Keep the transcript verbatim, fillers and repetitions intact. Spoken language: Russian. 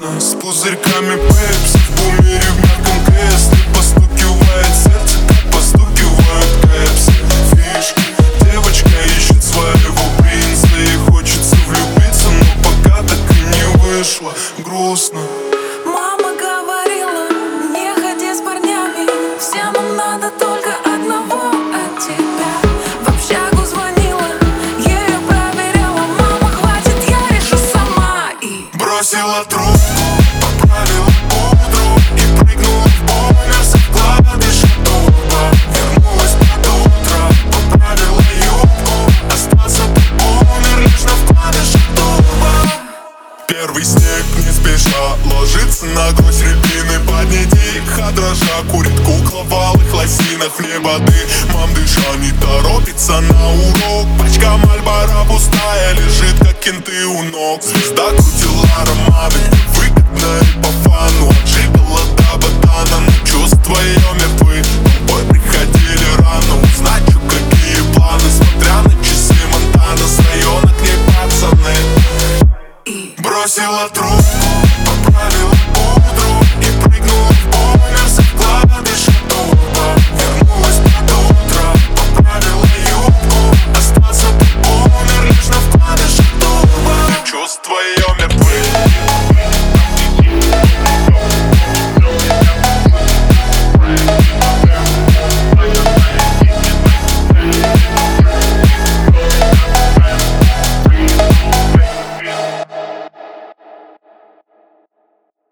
грустно. С пузырьками пепси в бумере в мягком кресле. Постукивает сердце, как постукивают кэпси. Фишки, девочка ищет своего принца и хочется влюбиться, но пока так и не вышло. Грустно. Мама говорила, не ходи с парнями, всем нам надо только одного от тебя. В общагу звонила, ее проверяла. Мама, хватит, я решу сама. И бросила трубку, поправила пудру и прыгнула в бомбер с вкладыша дуба. Вернулась под утро, поправила юбку. Остался ты умер лишь на вкладыше дуба. Первый снег не спеша ложится на гусь рябины. Под ней тихо дрожа курит кукла в алых лосинах в воды. Мам, дыша, не торопится на урок. Пачка Мальбора пустая лежит, как кенты у ног. Звезда крутила ароматы, выгодно и по